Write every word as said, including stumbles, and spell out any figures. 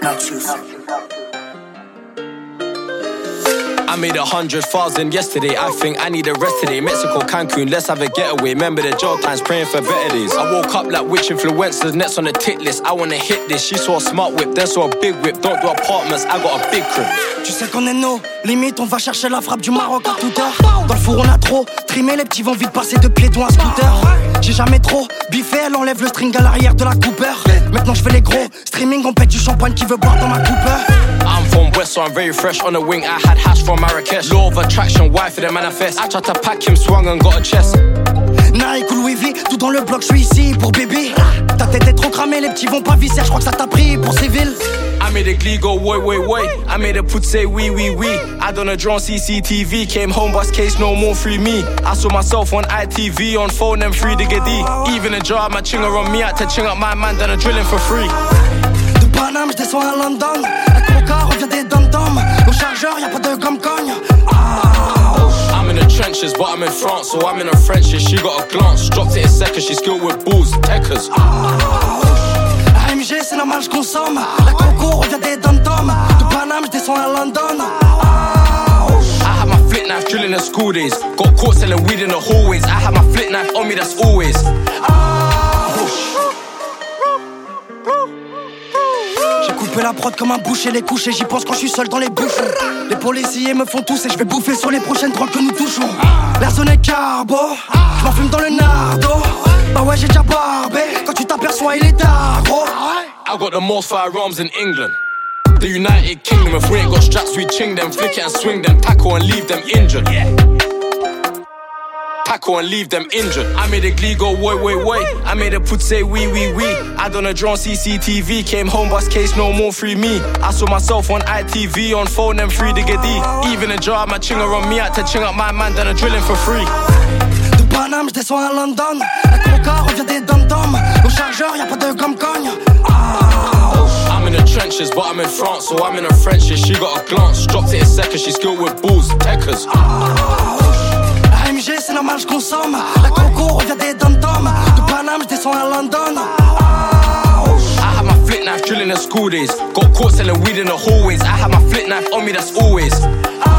Naxos. I made a hundred thousand yesterday. I think I need a rest today. Mexico, Cancun, let's have a getaway. Remember the jail times, praying for better days. I woke up like witch influencers, next on the tick list. I wanna hit this. She saw a smart whip, then saw a big whip. Don't do apartments, I got a big crib. Tu sais qu'on est nos limites, on va chercher la frappe du Maroc à toute heure. Dans le four on a trop trimé, les petits vont vite passer de pied devant un scooter. J'ai jamais trop biffé, elle enlève le string à l'arrière de la Cooper. Maintenant je fais les gros streaming, on pète du champagne qui veut boire dans ma Cooper. I'm from West, so I'm very fresh. On the wing, I had hash from Marrakesh. Law of attraction, wife of the manifest. I tried to pack him, swung and got a chest. Nike ou Louis V, tout dans le bloc, je suis ici pour bébé. Ta tête est trop cramée, les petits vont pas visser, je crois que ça t'a pris pour civil. I made a glee go, wait, wait, wait. I made a put say, wee, wee, wee. I done a drone C C T V. Came home, bus case, no more free me. I saw myself on I T V, on phone, them free to get D. Even a jar, my chinger on me, I had to ching up my man, done a drilling for free. De Paname, je descends à London. La coca revient des dom-toms. Au chargeur, y'a pas de gomme-cogne. I'm in the trenches, but I'm in France, so I'm in a French. She got a glance, dropped it in seconds. She's skilled with balls, techers. A M G, c'est normal, je consomme. La coco revient des dom-toms. De Paname, je descends à London. I had my flit knife drilling the school days. Got caught selling weed in the hallways. I had my flit knife on me, that's always. J'ai coupé la prod comme un boucher, les couches et j'y pense quand je suis seul dans les bouchons. Les policiers me font tous et je vais bouffer sur les prochaines drogues que nous touchons. L'air zone est carbo, je m'en fume dans le nardo. Bah ouais j'ai déjà barbé, quand tu t'aperçois il est tard gros. I got the most firearms in England. The United Kingdom, if we ain't got straps we ching them. Flick it and swing them, tackle and leave them injured. Tackle and leave them injured. I made a glee go, wait, wait, wait. I made a put say, wee, wee, wee. I done a drone C C T V. Came home, bus case, no more free me. I saw myself on I T V, on phone, them free to get D. Even a jar, my chinger on me, I had to ching up my man, done a drilling for free. De Paname, je descends à London. La coca revient des dom-toms. Au chargeur, y'a pas de gomme-cogne. I'm in the trenches, but I'm in France, so I'm in a French. She got a glance, dropped it in seconds. She's skilled with balls, techers. A M G, c'est normal, je consomme. La coco revient des dom-toms. De Paname, je descends à London. I had my flit knife drilling the school days. Got caught selling weed in the hallways. I had my flit knife on me, that's always.